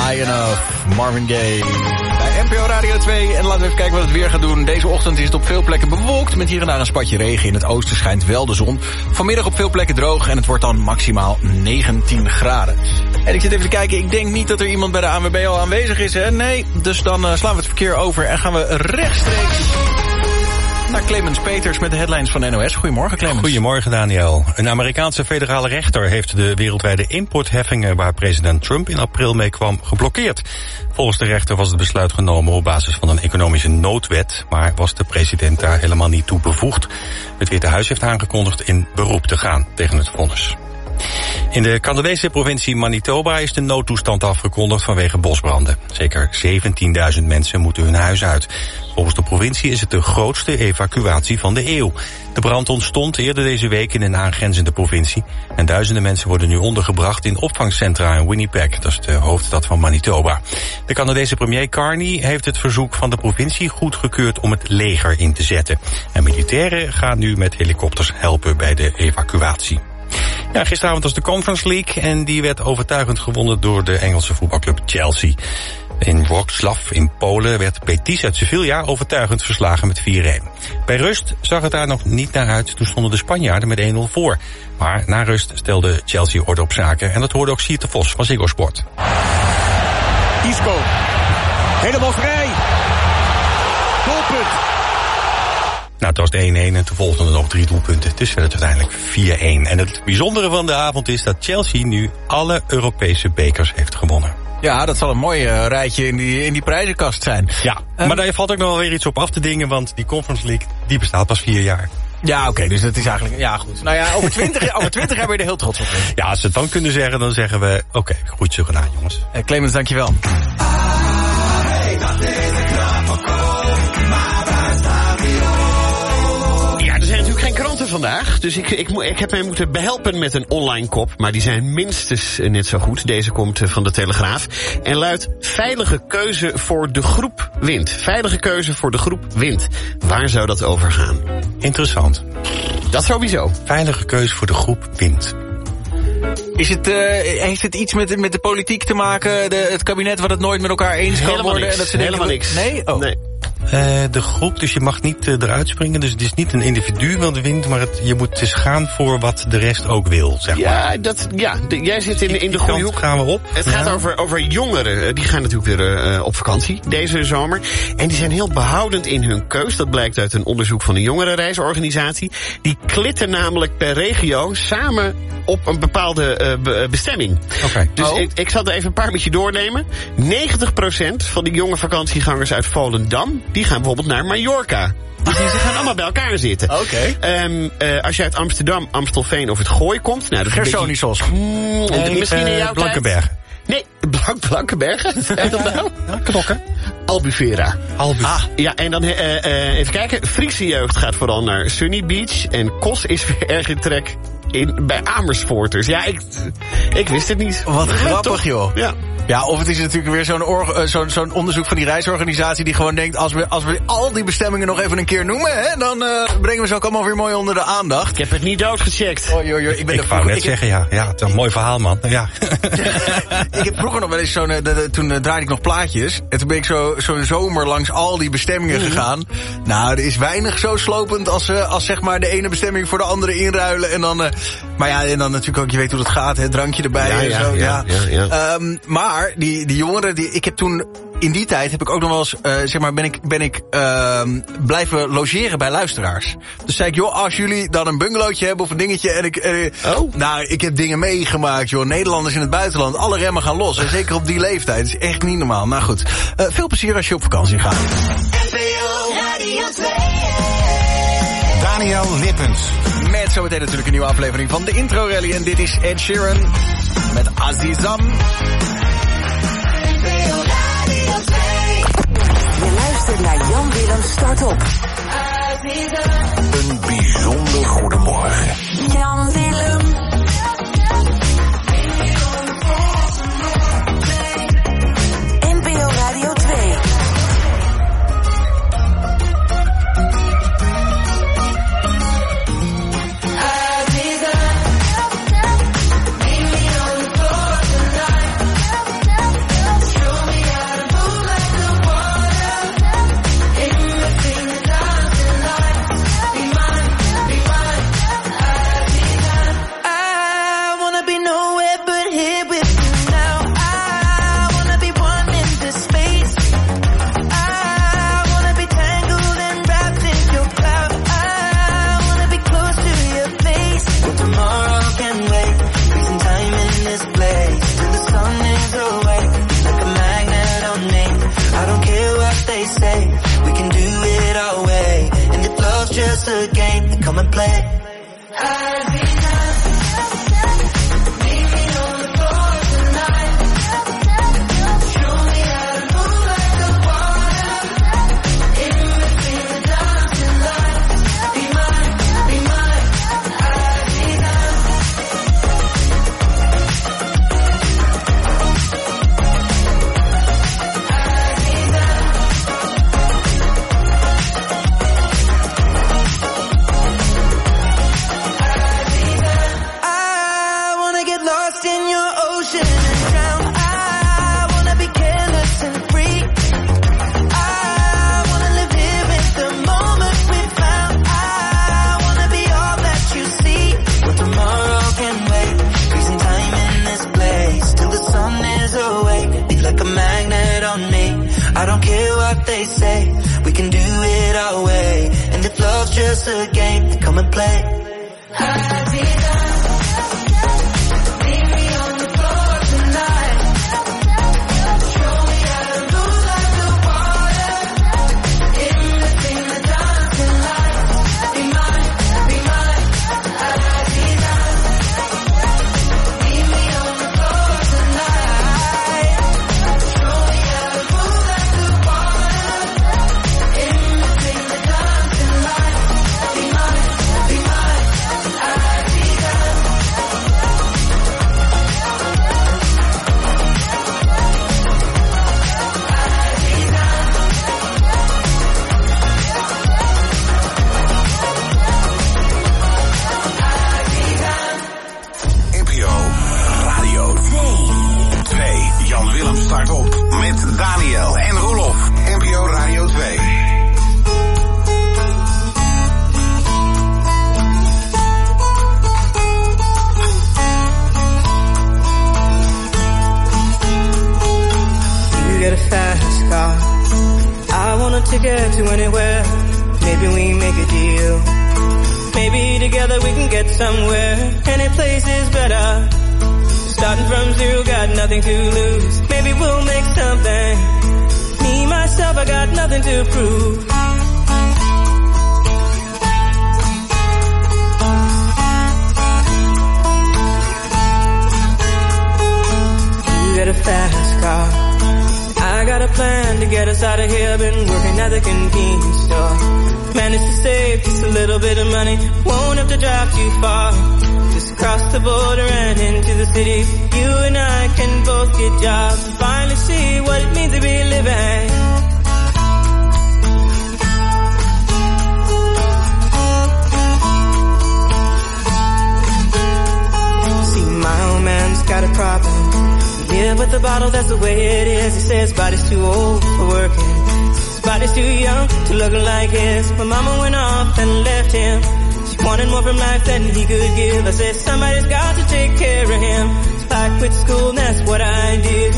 Speaker 2: High Enough, Marvin Gaye. Bij NPO Radio 2. En laten we even kijken wat het weer gaat doen. Deze ochtend is het op veel plekken bewolkt. Met hier en daar een spatje regen. In het oosten schijnt wel de zon. Vanmiddag op veel plekken droog. En het wordt dan maximaal 19 graden. En ik zit even te kijken. Ik denk niet dat er iemand bij de ANWB al aanwezig is. Hè? Nee, dus dan slaan we het verkeer over. En gaan we rechtstreeks naar Clemens Peters met de headlines van NOS. Goedemorgen, Clemens.
Speaker 3: Goedemorgen, Daniel. Een Amerikaanse federale rechter heeft de wereldwijde importheffingen waar president Trump in april mee kwam geblokkeerd. Volgens de rechter was het besluit genomen op basis van een economische noodwet, maar was de president daar helemaal niet toe bevoegd. Het Witte Huis heeft aangekondigd in beroep te gaan tegen het vonnis. In de Canadese provincie Manitoba is de noodtoestand afgekondigd vanwege bosbranden. Zeker 17.000 mensen moeten hun huis uit. Volgens de provincie is het de grootste evacuatie van de eeuw. De brand ontstond eerder deze week in een aangrenzende provincie. En duizenden mensen worden nu ondergebracht in opvangcentra in Winnipeg. Dat is de hoofdstad van Manitoba. De Canadese premier Carney heeft het verzoek van de provincie goedgekeurd om het leger in te zetten. En militairen gaan nu met helikopters helpen bij de evacuatie. Ja, gisteravond was de Conference League en die werd overtuigend gewonnen door de Engelse voetbalclub Chelsea. In Wrocław in Polen werd Betis uit Sevilla overtuigend verslagen met 4-1. Bij rust zag het daar nog niet naar uit, toen stonden de Spanjaarden met 1-0 voor. Maar na rust stelde Chelsea orde op zaken en dat hoorde ook Sierte Vos van Ziggo Sport.
Speaker 7: Isco, helemaal vrij. Doelpunt.
Speaker 3: Nou, het was de 1-1 en toen volgden er nog 3 doelpunten. Dus werd het uiteindelijk 4-1. En het bijzondere van de avond is dat Chelsea nu alle Europese bekers heeft gewonnen.
Speaker 2: Ja, dat zal een mooi rijtje in die prijzenkast zijn.
Speaker 3: Ja, maar daar valt ook nog wel weer iets op af te dingen, want die Conference League, die bestaat pas 4 jaar.
Speaker 2: Ja, oké, dus dat is eigenlijk... Ja, goed. Nou ja, over 20 jaar ben je er heel trots op.
Speaker 3: Ja, als ze het dan kunnen zeggen, dan zeggen we... Oké, goed zo gedaan, jongens.
Speaker 2: Clemens, dankjewel.
Speaker 17: Er zijn natuurlijk geen kranten vandaag, dus ik heb mij moeten behelpen met een online kop. Maar die zijn minstens net zo goed. Deze komt van de Telegraaf en luidt: veilige keuze voor de groep wint. Veilige keuze voor de groep wint. Waar zou dat over gaan?
Speaker 3: Interessant.
Speaker 17: Dat sowieso.
Speaker 3: Veilige keuze voor de groep wint.
Speaker 2: Heeft het iets met de politiek te maken? Het kabinet wat het nooit met elkaar eens kan worden?
Speaker 17: Niks.
Speaker 2: En dat ze
Speaker 17: helemaal niks.
Speaker 2: Nee? Oh. Nee.
Speaker 3: De groep, dus je mag niet eruit springen. Dus het is niet een individu wat wint, maar je moet dus gaan voor wat de rest ook wil, zeg maar.
Speaker 17: Jij zit in de goede hoek.
Speaker 3: Gaan we op.
Speaker 17: Het gaat over jongeren. Die gaan natuurlijk weer op vakantie deze zomer. En die zijn heel behoudend in hun keus. Dat blijkt uit een onderzoek van een jongerenreisorganisatie. Die klitten namelijk per regio samen op een bepaalde bestemming.
Speaker 3: Okay.
Speaker 17: Dus ik zal er even een paar met je doornemen. 90% van die jonge vakantiegangers uit Volendam, die gaan bijvoorbeeld naar Mallorca. Dus die gaan allemaal bij elkaar zitten.
Speaker 2: Oké.
Speaker 17: Als je uit Amsterdam, Amstelveen of het Gooi komt... Nou, dat is
Speaker 2: Gersonisos.
Speaker 17: Misschien in jouw
Speaker 3: Blankenberg.
Speaker 17: Nee, Blankenbergen. Heet dat nou?
Speaker 3: Ja, Knokken.
Speaker 17: Albufeira. Ja, en dan even kijken. Friese jeugd gaat vooral naar Sunny Beach. En Kos is weer erg in trek bij Amersfoorters. Ja, ik wist het niet.
Speaker 2: Wat grappig, joh.
Speaker 17: Ja.
Speaker 2: Ja, of het is natuurlijk weer zo'n onderzoek van die reisorganisatie die gewoon denkt, als we al die bestemmingen nog even een keer noemen, hè, dan brengen we ze ook allemaal weer mooi onder de aandacht.
Speaker 17: Ik heb het niet doodgecheckt.
Speaker 3: Ik wou net zeggen, ja. Ja, het is een mooi verhaal, man. Ja.
Speaker 2: Ik heb vroeger nog wel eens toen draaide ik nog plaatjes. En toen ben ik zo'n zomer langs al die bestemmingen gegaan. Nou, er is weinig zo slopend als zeg maar de ene bestemming voor de andere inruilen. En dan, maar ja, en dan natuurlijk ook, je weet hoe dat gaat, hè, drankje erbij en zo. Ja. Maar die jongeren, ik heb toen in die tijd heb ik ook nog wel eens, zeg maar, ben ik blijven logeren bij luisteraars. Dus zei ik, joh, als jullie dan een bungalowtje hebben of een dingetje en nou, ik heb dingen meegemaakt, joh. Nederlanders in het buitenland, alle remmen gaan los. En zeker op die leeftijd, dat is echt niet normaal. Nou goed, veel plezier als je op vakantie gaat.
Speaker 9: Daniel Lippens.
Speaker 2: Met zometeen natuurlijk een nieuwe aflevering van de Intro Rally. En dit is Ed Sheeran met Azizam.
Speaker 1: Je luistert naar Jan Willem Start Op.
Speaker 4: Een bijzonder goedemorgen.
Speaker 1: Jan Willem. NPO Radio 2.
Speaker 16: just a game, then come and play. I don't care what they say, we can do it our way. And if love's just a game, then come and play.
Speaker 6: Start op met Daniel en Roelof. NPO Radio 2.
Speaker 10: You get a fast car. I want a ticket to anywhere. Maybe we make a deal. Maybe together we can get somewhere. Any place is better. Starting from zero, got nothing to lose. Maybe we'll make something. Me, myself, I got nothing to prove. You got a fast car. I got a plan to get us out of here. Been working at the convenience store. Managed to save just a little bit of money. Won't have to drive too far. Just cross the border and into the city. You and I can both get jobs and finally see what it means to be living. See, my old man's got a problem. Yeah, but the bottle, that's the way it is. He says his body's too old for working. His body's too young to look like his. My mama went off and left him. Wanted more from life than he could give. I said somebody's got to take care of him. So I quit school and that's what I did.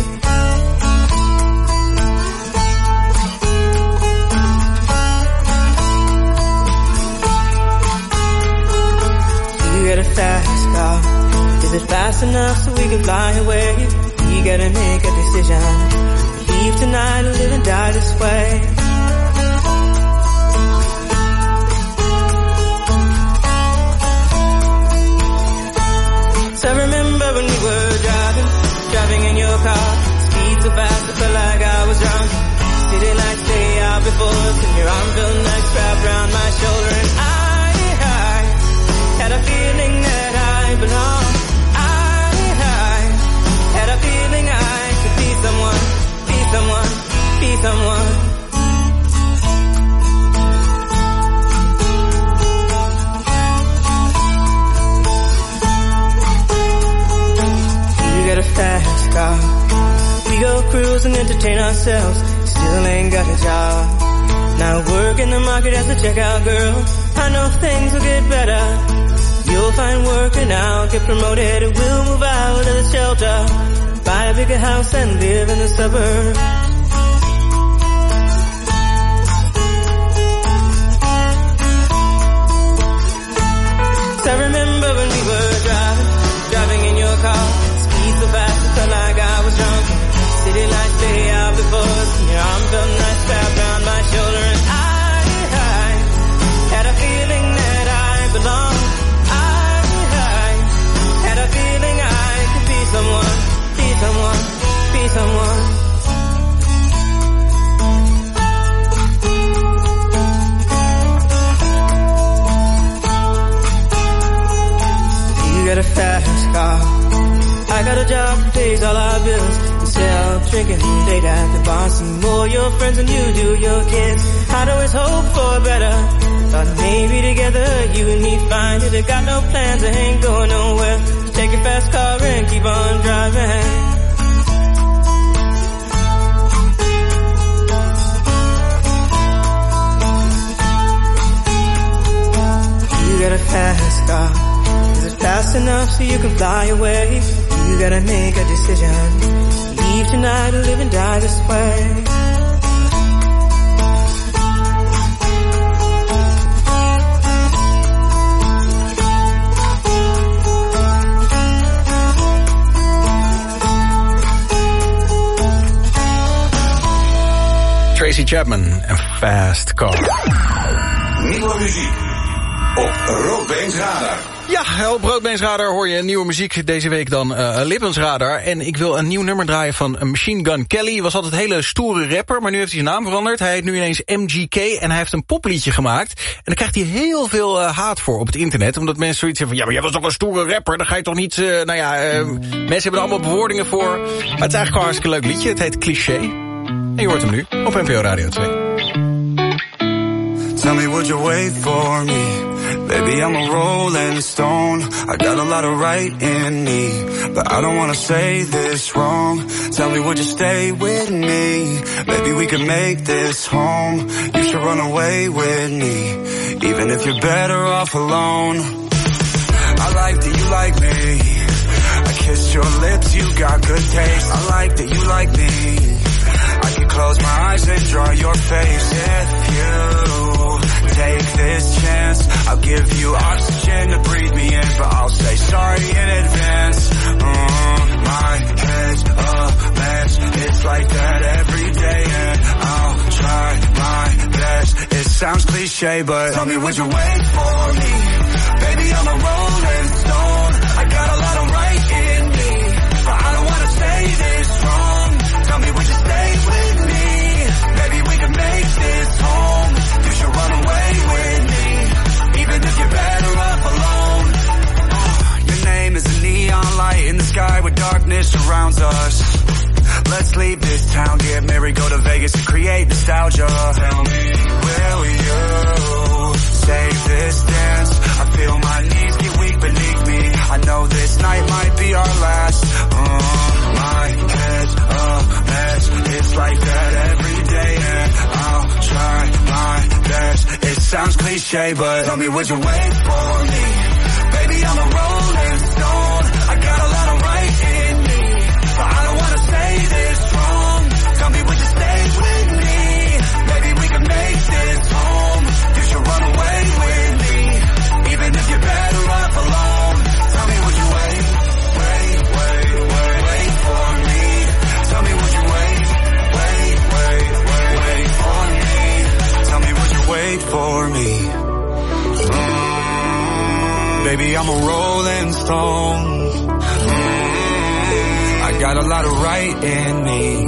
Speaker 10: You got a fast car. Is it fast enough so we can fly away? You gotta make a decision. Leave tonight or live and die this way. I remember when we were driving in your car. Speed so fast, I felt like I was drunk. City lights stay out before us, and your arm felt nice wrapped around my shoulder. And I had a feeling that I belonged. I had a feeling I could be someone, be someone, be someone. A fast car. We go cruise and entertain ourselves. Still ain't got a job. Now work in the market as a checkout girl. I know things will get better. You'll find work and I'll get promoted. We'll move out of the shelter, buy a bigger house and live in the suburbs. So I remember when we were driving in your car. So fast, it felt like I was drunk. City lights lay out before us, and your arm felt nice wrapped around my shoulder. And I had a feeling more friends than you do your kids. I'd always hope for better. Thought maybe together you and me find it. I got no plans, I ain't going nowhere. So take your fast car and keep on driving. You got a fast car. Is it fast enough so you can fly away? You gotta make a decision. Leave tonight or live and die this way.
Speaker 2: Tracy Chapman en Fast Car.
Speaker 6: Nieuwe muziek op Roodbeens Radar.
Speaker 2: Ja, op Roodbeens Radar hoor je nieuwe muziek. Deze week dan Lippens Radar. En ik wil een nieuw nummer draaien van Machine Gun Kelly. Hij was altijd een hele stoere rapper, maar nu heeft hij zijn naam veranderd. Hij heet nu ineens MGK en hij heeft een popliedje gemaakt. En daar krijgt hij heel veel haat voor op het internet. Omdat mensen zoiets hebben van, ja, maar jij was toch een stoere rapper? Dan ga je toch niet, mensen hebben er allemaal bewoordingen voor. Maar het is eigenlijk gewoon een hartstikke leuk liedje. Het heet Cliché. En je hoort hem nu op NPO Radio 2.
Speaker 5: Tell me, would you wait for me? Baby, I'm a rolling stone. I got a lot of right in me, but I don't wanna say this wrong. Tell me, would you stay with me? Maybe we could make this home. You should run away with me, even if you're better off alone. I like that you like me. I kissed your lips, you got good taste. I like that you like me. I can close my eyes and draw your face. If you take this chance, I'll give you oxygen to breathe me in, but I'll say sorry in advance. My head's a mess. It's like that every day, and I'll try my best. It sounds cliche, but tell me, would you wait for me? Baby, I'm a rolling stone. I got a lot of right in me, but I don't wanna say this wrong. Tell me, would you stay with me? Maybe we can make this home. You should run away with me, even if you're better off alone. Your name is a neon light in the sky where darkness surrounds us. Let's leave this town, get married, go to Vegas and create nostalgia. Tell me, will you save this dance? I feel my knees get weak beneath me. I know this night might be our last. My head's a mess. It's like that every day, and I'll try my best. It sounds cliche, but tell me, would you wait for me? Baby, I'm a rolling stone. I got a lot of right in me, but I don't wanna say this wrong. Tell me, would you stay with me? Maybe we can make this home. You should run away with me, even if you're better off alone. Tell me, would you wait for me? Tell me, would you wait for me? Tell me, would you wait for me? Baby, I'm a rolling stone. I got a lot of right in me,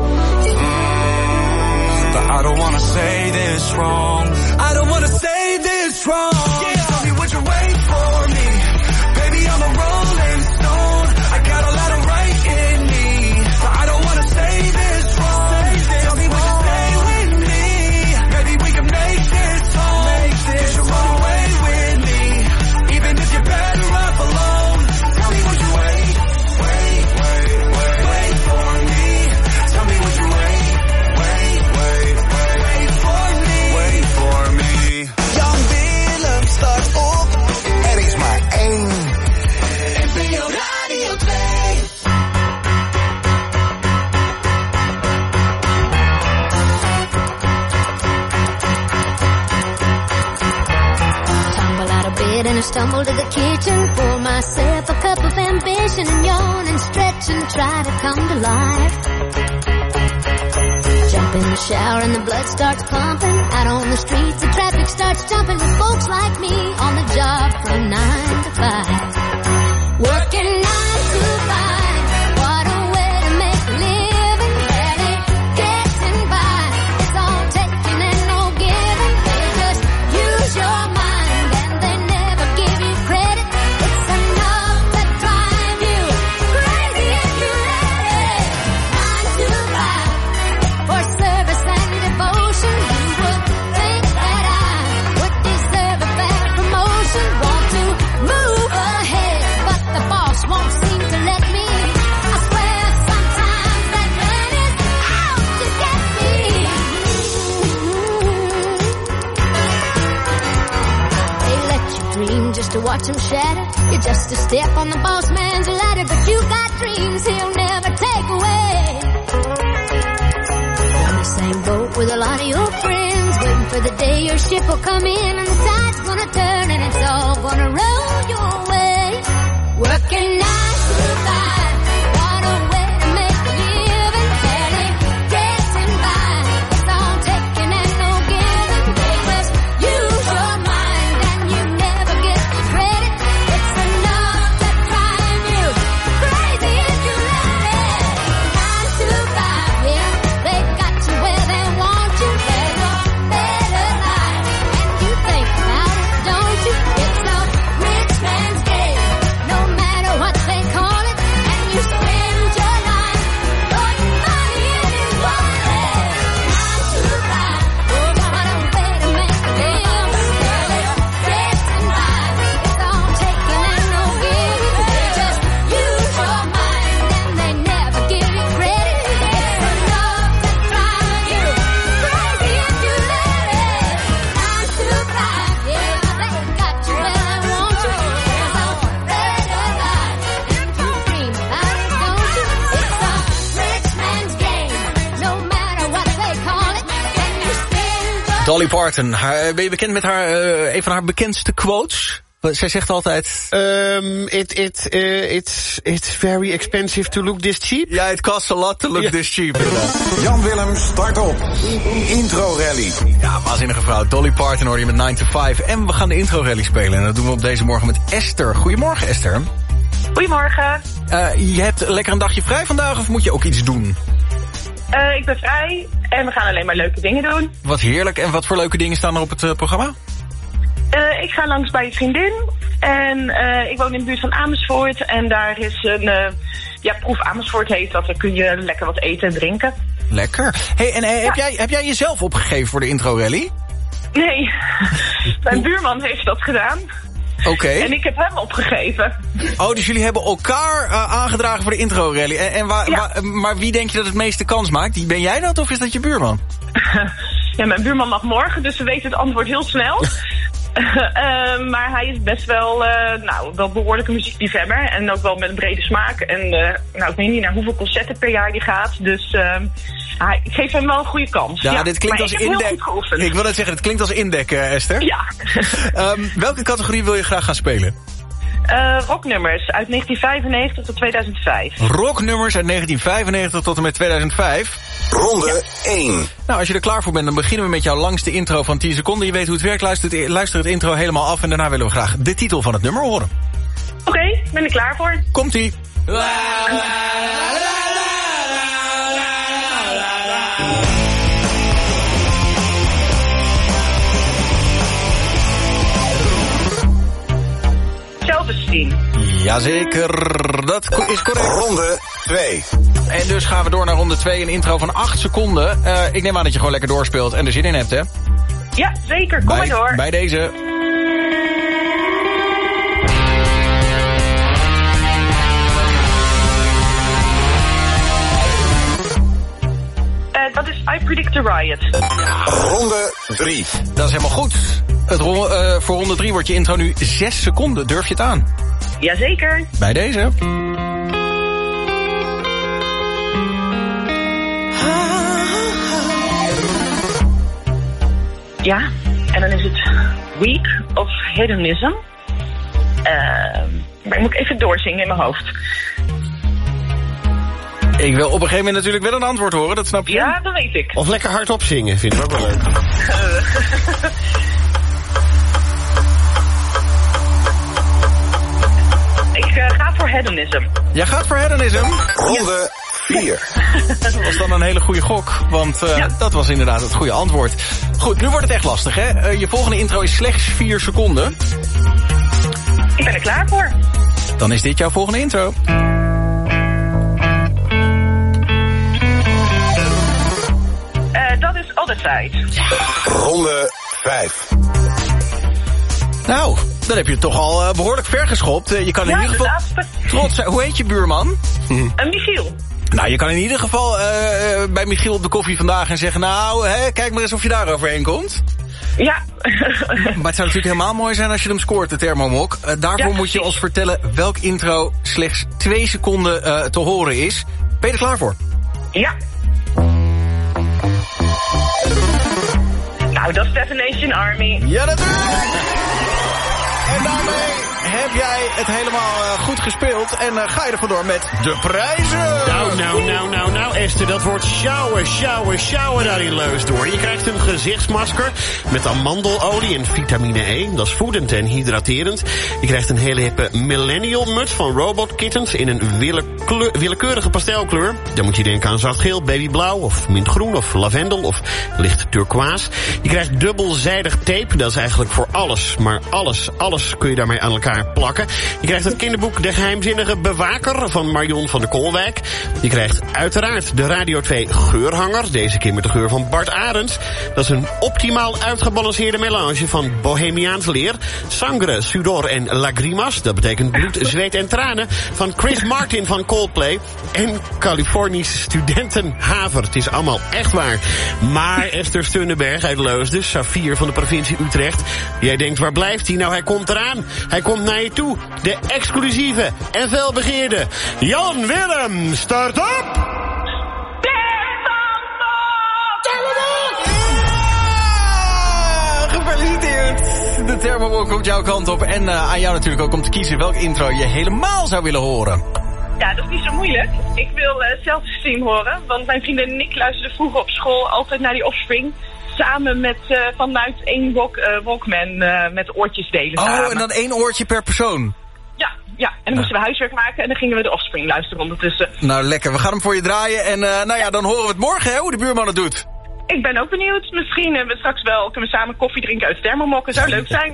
Speaker 5: but I don't wanna say this wrong. I don't wanna say this wrong. Yeah. Tell me, would you wait for me? Baby, I'm a rolling stone. I got a lot of right in me, but I don't wanna say this wrong. Tell me, would you stay with me? Maybe we can make this home. You should run away with me, even if you're better off alone. Tell me, would you wait for me? Tell me, would you wait for me?
Speaker 6: Jan Willem staat op. Er is maar één.
Speaker 16: NPO Radio 2.
Speaker 11: Tumble out of bed and I stumble to the kitchen. Pour myself a cup of ambition and yawn and stretch and try to come to life. Jump in the shower and the blood starts pumping. Out on the streets the traffic starts jumping with folks like me on the job from 9 to 5. Working 9 to 5. What a way to make a living. Barely getting by. It's all taking and no giving. They just use your mind and they never give you credit. It's enough to drive you crazy if you let it. 9 to 5 for service and to watch him shatter. You're just a step on the boss man's ladder, but you got dreams he'll never take away. You're on the same boat with a lot of your friends, waiting for the day your ship will come in and the tide's gonna turn and it's all gonna roll your way. Working 9 to 5, what a way to make a living, barely getting by. It's all taking and no giving. They must use your mind and you never get the credit. It's enough to drive you crazy if you let it. 9 to 5, yeah, they got you where they want you. There's a better life, and you think about it, don't you? It's a rich man's game, no matter what they call it, and you spend your life putting money in his wallet. 9 to 5, oh, what a way to make a living, barely getting by. It's all taking and no giving. They just use your mind and they never give you credit. It's enough to drive you crazy if you let it. 9 to 5, yeah, they got you where they want you. There's a better life, and you dream about it, don't you? It's a rich man's game, no matter what they call it, and you spend your
Speaker 2: Dolly Parton, ben je bekend met haar, een van haar bekendste quotes? Zij zegt altijd...
Speaker 17: It's very expensive to look this cheap.
Speaker 2: Ja, it costs a lot to look this cheap.
Speaker 6: Jan Willem, start op. Intro Rally.
Speaker 2: Ja, waanzinnige vrouw. Dolly Parton hoor je met 9 to 5. En we gaan de intro rally spelen. En dat doen we op deze morgen met Esther. Goedemorgen, Esther.
Speaker 20: Goedemorgen.
Speaker 2: Je hebt lekker een dagje vrij vandaag of moet je ook iets doen?
Speaker 20: Ik ben vrij en we gaan alleen maar leuke dingen doen.
Speaker 2: Wat heerlijk. En wat voor leuke dingen staan er op het programma?
Speaker 20: Ik ga langs bij een vriendin en ik woon in de buurt van Amersfoort. En daar is een proef Amersfoort heet dat. Daar kun je lekker wat eten en drinken.
Speaker 2: Lekker. Hey, en heb jij jezelf opgegeven voor de intro rally?
Speaker 20: Nee, mijn buurman heeft dat gedaan.
Speaker 2: Oké.
Speaker 20: En ik heb hem opgegeven.
Speaker 2: Oh, dus jullie hebben elkaar aangedragen voor de intro rally. Maar wie denk je dat het meeste kans maakt? Ben jij dat of is dat je buurman?
Speaker 20: Ja, mijn buurman mag morgen, dus we weten het antwoord heel snel. Maar hij is best wel behoorlijke muziekliefhebber. En ook wel met een brede smaak. En ik weet niet naar hoeveel concerten per jaar die gaat. Dus ik geef hem wel een goede kans.
Speaker 2: Ja, dit klinkt als indek. Ik wil net zeggen, het klinkt als indek, Esther.
Speaker 20: Ja.
Speaker 2: Welke categorie wil je graag gaan spelen?
Speaker 20: Rocknummers uit 1995 tot 2005.
Speaker 2: Rocknummers uit 1995 tot en met 2005.
Speaker 6: Ronde 1.
Speaker 2: Nou, als je er klaar voor bent, dan beginnen we met jouw langste intro van 10 seconden. Je weet hoe het werkt, luister het intro helemaal af en daarna willen we graag de titel van het nummer horen.
Speaker 20: Oké, ben ik klaar voor.
Speaker 2: Komt-ie.
Speaker 20: Self-esteem.
Speaker 2: Jazeker, dat is correct.
Speaker 6: Ronde 2.
Speaker 2: En dus gaan we door naar ronde 2, een intro van 8 seconden. Ik neem aan dat je gewoon lekker doorspeelt en er zin in hebt, hè?
Speaker 20: Ja, zeker. Kom maar door.
Speaker 2: Bij deze.
Speaker 20: Dat is I Predict a Riot.
Speaker 6: Ronde 3.
Speaker 2: Dat is helemaal goed. Voor ronde 3 wordt je intro nu 6 seconden. Durf je het aan?
Speaker 20: Jazeker.
Speaker 2: Bij deze.
Speaker 20: Ja, en dan is het Week of Hedonism. Maar ik moet even doorzingen in mijn hoofd.
Speaker 2: Ik wil op een gegeven moment natuurlijk wel een antwoord horen, dat snap je?
Speaker 20: Ja, dat weet ik.
Speaker 17: Of lekker hardop zingen, vind ik ook wel leuk.
Speaker 20: Ik ga voor Hedonism.
Speaker 2: Jij gaat voor Hedonism?
Speaker 6: Ronde 4.
Speaker 2: Dat was dan een hele goede gok, want dat was inderdaad het goede antwoord. Goed, nu wordt het echt lastig, hè? Je volgende intro is slechts 4 seconden.
Speaker 20: Ik ben er klaar voor.
Speaker 2: Dan is dit jouw volgende intro.
Speaker 20: Dat is Other Side.
Speaker 6: Ronde 5.
Speaker 2: Nou, dan heb je het toch al behoorlijk ver geschopt. Je kan in ieder geval trots zijn. Hoe heet je buurman?
Speaker 20: Michiel.
Speaker 2: Nou, je kan in ieder geval bij Michiel op de koffie vandaag en zeggen... Nou, kijk maar eens of je daar overheen komt.
Speaker 20: Ja.
Speaker 2: Maar het zou natuurlijk helemaal mooi zijn als je hem scoort, de Thermomok. Daarvoor moet je ons vertellen welk intro slechts 2 seconden te horen is. Ben je er klaar voor?
Speaker 20: Ja. Nou, dat is Definition Army.
Speaker 2: Ja, natuurlijk! En daarmee heb jij het helemaal goed gespeeld. En ga je er vandoor met de prijzen.
Speaker 17: Nou, Esther, dat wordt sjouwen daar in Leusdoor. Je krijgt een gezichtsmasker met amandelolie en vitamine E. Dat is voedend en hydraterend. Je krijgt een hele hippe millennial muts van Robot Kittens in een willekeurige pastelkleur. Dan moet je denken aan zachtgeel, babyblauw of mintgroen of lavendel of licht turquoise. Je krijgt dubbelzijdig tape. Dat is eigenlijk voor alles, maar alles kun je daarmee aan elkaar plakken. Je krijgt het kinderboek De Geheimzinnige Bewaker van Marion van der Koolwijk. Je krijgt uiteraard de Radio 2 geurhanger. Deze keer met de geur van Bart Arends. Dat is een optimaal uitgebalanceerde melange van Bohemiaans leer, sangre, sudor en lagrimas. Dat betekent bloed, zweet en tranen. Van Chris Martin van Coldplay. En Californische studentenhaver. Het is allemaal echt waar. Maar Esther Stunneberg uit Leusden, Safir van de provincie Utrecht. Jij denkt, waar blijft hij? Nou, hij komt eraan. Hij komt naar je toe. De exclusieve en felbegeerde Jan Willem, start op!
Speaker 2: Gefeliciteerd! De Thermomok komt jouw kant op. En aan jou natuurlijk ook om te kiezen welk intro je helemaal zou willen horen.
Speaker 20: Ja, dat is niet zo moeilijk. Ik wil Self-Esteem horen. Want mijn vriendin en ik luisterden vroeger op school altijd naar die Offspring. Samen met vanuit één Walkman met oortjes delen. Samen.
Speaker 2: Oh, en dan 1 oortje per persoon?
Speaker 20: Ja. En dan moesten we huiswerk maken en dan gingen we de Offspring luisteren ondertussen.
Speaker 2: Nou, lekker. We gaan hem voor je draaien. En dan horen we het morgen, hè, hoe de buurman het doet.
Speaker 20: Ik ben ook benieuwd. Misschien we straks wel kunnen we samen koffie drinken uit de Thermomokken. Zou leuk zijn.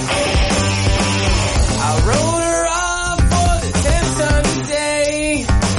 Speaker 10: I wrote her off for the 10th time today.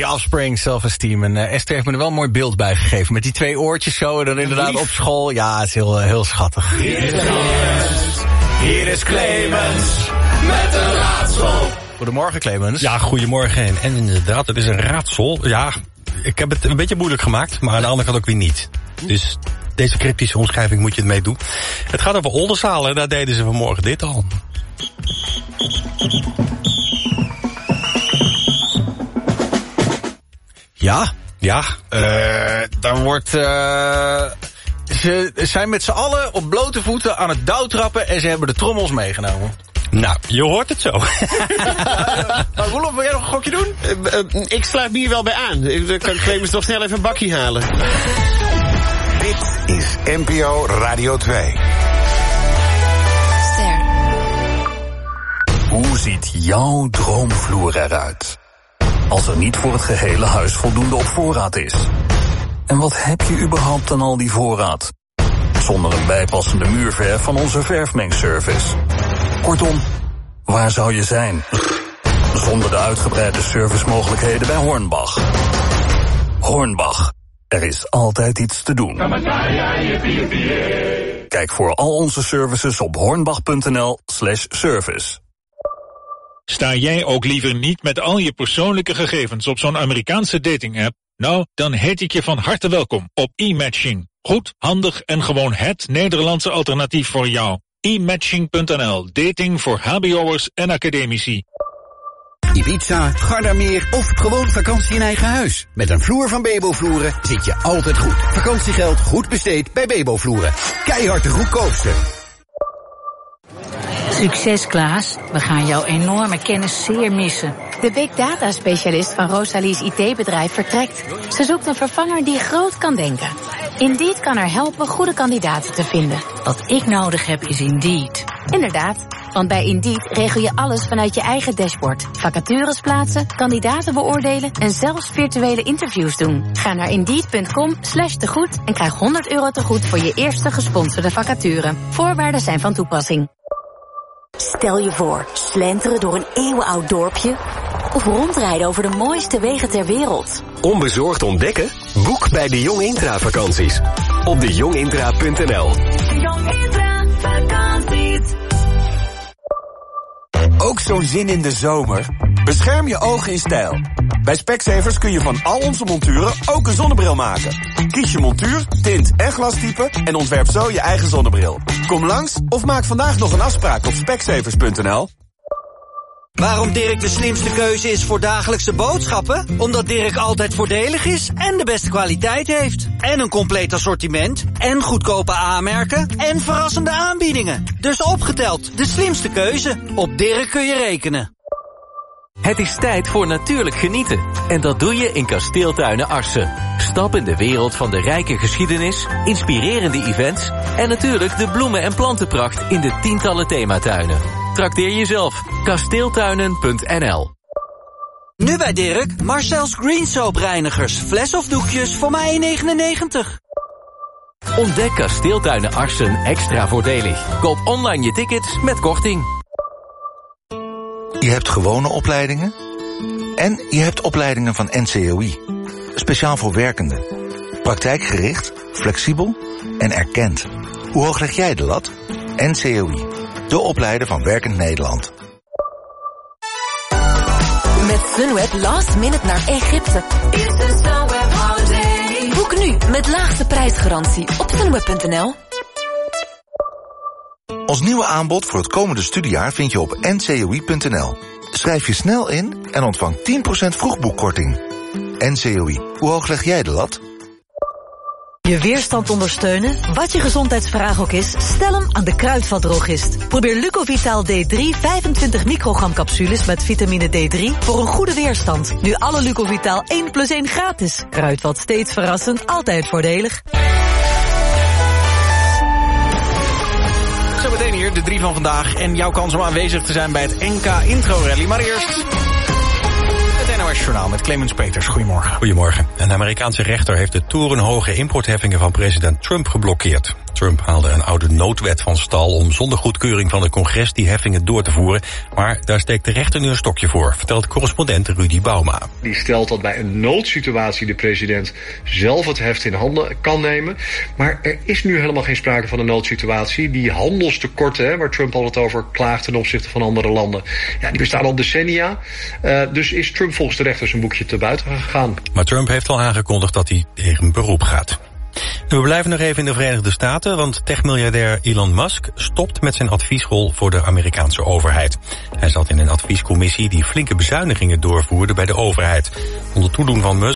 Speaker 2: Offspring, Self-Esteem. En Esther heeft me er wel een mooi beeld bij gegeven. Met die 2 oortjes zo en dan inderdaad op school. Ja, het is heel schattig.
Speaker 15: Hier is Clemens met een raadsel.
Speaker 2: Goedemorgen, Clemens.
Speaker 3: Ja, goedemorgen. En inderdaad, het is een raadsel. Ja, ik heb het een beetje moeilijk gemaakt, maar aan de andere kant ook weer niet. Dus deze cryptische omschrijving moet je het mee doen. Het gaat over Oldenzaal en daar deden ze vanmorgen dit al.
Speaker 2: Ja. Daar wordt... Ze zijn met z'n allen op blote voeten aan het douwtrappen en ze hebben de trommels meegenomen.
Speaker 3: Nou, je hoort het zo.
Speaker 2: Roelof, wil jij nog een gokje doen?
Speaker 17: Ik sluit me hier wel bij aan. Dan kan Clemens nog snel even een bakje halen.
Speaker 6: Dit is NPO Radio 2.
Speaker 13: Ster. Hoe ziet jouw droomvloer eruit? Als er niet voor het gehele huis voldoende op voorraad is. En wat heb je überhaupt aan al die voorraad? Zonder een bijpassende muurverf van onze verfmengservice. Kortom, waar zou je zijn? Zonder de uitgebreide servicemogelijkheden bij Hornbach. Hornbach, er is altijd iets te doen. Kijk voor al onze services op hornbach.nl/service.
Speaker 14: Sta jij ook liever niet met al je persoonlijke gegevens op zo'n Amerikaanse dating-app? Nou, dan heet ik je van harte welkom op e-matching. Goed, handig en gewoon het Nederlandse alternatief voor jou. e-matching.nl, dating voor hbo'ers en academici.
Speaker 23: Ibiza, Gardameer of gewoon vakantie in eigen huis. Met een vloer van Bebo Vloeren zit je altijd goed. Vakantiegeld goed besteed bij Bebo Vloeren. Keihard de goedkoopste.
Speaker 24: Succes, Klaas. We gaan jouw enorme kennis zeer missen.
Speaker 25: De big data specialist van Rosalie's IT-bedrijf vertrekt. Ze zoekt een vervanger die groot kan denken. Indeed kan haar helpen goede kandidaten te vinden.
Speaker 24: Wat ik nodig heb is Indeed.
Speaker 25: Inderdaad, want bij Indeed regel je alles vanuit je eigen dashboard. Vacatures plaatsen, kandidaten beoordelen en zelfs virtuele interviews doen. Ga naar Indeed.com/tegoed en krijg €100 tegoed voor je eerste gesponsorde vacature. Voorwaarden zijn van toepassing.
Speaker 26: Stel je voor, slenteren door een eeuwenoud dorpje of rondrijden over de mooiste wegen ter wereld.
Speaker 27: Onbezorgd ontdekken? Boek bij de Jong Intra vakanties. Op dejongintra.nl.
Speaker 26: Jong Intra vakanties.
Speaker 28: Ook zo'n zin in de zomer? Bescherm je ogen in stijl. Bij Specsavers kun je van al onze monturen ook een zonnebril maken. Kies je montuur, tint en glastype en ontwerp zo je eigen zonnebril. Kom langs of maak vandaag nog een afspraak op specsavers.nl.
Speaker 29: Waarom Dirk de slimste keuze is voor dagelijkse boodschappen? Omdat Dirk altijd voordelig is en de beste kwaliteit heeft. En een compleet assortiment, en goedkope aanmerken, en verrassende aanbiedingen. Dus opgeteld, de slimste keuze. Op Dirk kun je rekenen.
Speaker 30: Het is tijd voor natuurlijk genieten. En dat doe je in Kasteeltuinen Arsen. Stap in de wereld van de rijke geschiedenis, inspirerende events en natuurlijk de bloemen- en plantenpracht in de tientallen thematuinen. Trakteer jezelf. Kasteeltuinen.nl.
Speaker 29: Nu bij Dirk, Marcel's Green Soap reinigers. Fles of doekjes voor maar €1,99.
Speaker 30: Ontdek Kasteeltuinen Arsen extra voordelig. Koop online je tickets met korting.
Speaker 31: Je hebt gewone opleidingen en je hebt opleidingen van NCOI. Speciaal voor werkenden. Praktijkgericht, flexibel en erkend. Hoe hoog leg jij de lat? NCOI, de opleider van Werkend Nederland.
Speaker 26: Met Sunweb last minute naar Egypte. Boek nu met laagste prijsgarantie op sunweb.nl.
Speaker 31: Ons nieuwe aanbod voor het komende studiejaar vind je op ncoi.nl. Schrijf je snel in en ontvang 10% vroegboekkorting. NCOI, hoe hoog leg jij de lat?
Speaker 32: Je weerstand ondersteunen? Wat je gezondheidsvraag ook is, stel hem aan de Kruidvatdrogist. Probeer Lucovital D3 25 microgram capsules met vitamine D3 voor een goede weerstand. Nu alle Lucovital 1+1 gratis. Kruidvat, steeds verrassend, altijd voordelig.
Speaker 2: Zometeen hier de 3 van vandaag en jouw kans om aanwezig te zijn bij het NK Intro Rally. Maar eerst het NOS Journaal met Clemens Peters. Goedemorgen.
Speaker 3: Goedemorgen. Een Amerikaanse rechter heeft de torenhoge importheffingen van president Trump geblokkeerd. Trump haalde een oude noodwet van stal om zonder goedkeuring van het congres die heffingen door te voeren. Maar daar steekt de rechter nu een stokje voor, vertelt correspondent Rudy Bauma.
Speaker 1: Die stelt dat bij een noodsituatie de president zelf het heft in handen kan nemen. Maar er is nu helemaal geen sprake van een noodsituatie. Die handelstekorten, waar Trump altijd over klaagt ten opzichte van andere landen, ja, die bestaan al decennia. Dus is Trump volgens de rechter zijn boekje te buiten gegaan.
Speaker 3: Maar Trump heeft al aangekondigd dat hij tegen beroep gaat. We blijven nog even in de Verenigde Staten, want techmiljardair Elon Musk stopt met zijn adviesrol voor de Amerikaanse overheid. Hij zat in een adviescommissie die flinke bezuinigingen doorvoerde bij de overheid. Onder toedoen van Musk